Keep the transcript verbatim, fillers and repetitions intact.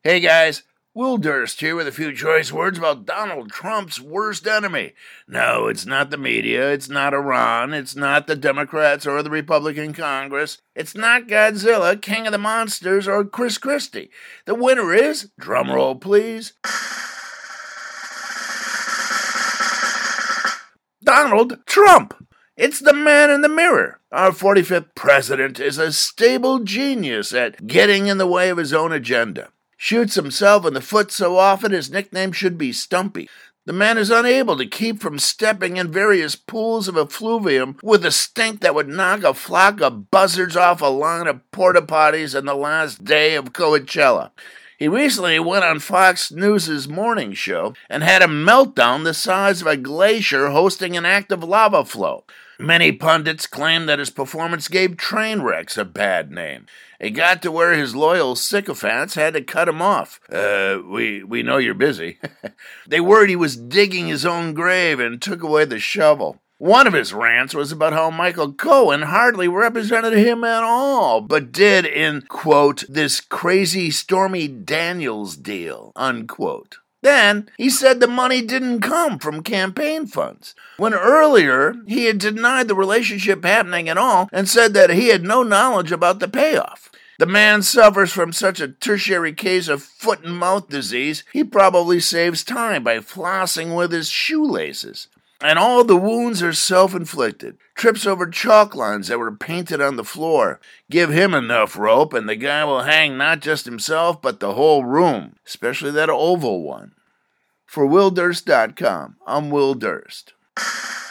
Hey guys, Will Durst here with a few choice words about Donald Trump's worst enemy. No, it's not the media, it's not Iran, it's not the Democrats or the Republican Congress, it's not Godzilla, King of the Monsters, or Chris Christie. The winner is, drumroll please, Donald Trump. It's the man in the mirror. Our forty-fifth president is a stable genius at getting in the way of his own agenda. Shoots himself in the foot so often his nickname should be Stumpy. The man is unable to keep from stepping in various pools of effluvium with a stink that would knock a flock of buzzards off a line of porta potties on the last day of Coachella. He recently went on Fox News' morning show and had a meltdown the size of a glacier hosting an active lava flow. Many pundits claim that his performance gave Trainwrecks a bad name. It got to where his loyal sycophants had to cut him off. Uh, we, we know you're busy. They worried he was digging his own grave and took away the shovel. One of his rants was about how Michael Cohen hardly represented him at all, but did in, quote, this crazy Stormy Daniels deal, unquote. Then, he said the money didn't come from campaign funds, when earlier he had denied the relationship happening at all and said that he had no knowledge about the payoff. The man suffers from such a tertiary case of foot and mouth disease, he probably saves time by flossing with his shoelaces. And all the wounds are self-inflicted. Trips over chalk lines that were painted on the floor. Give him enough rope and the guy will hang not just himself, but the whole room, especially that oval one. For Will Durst dot com, I'm Will Durst.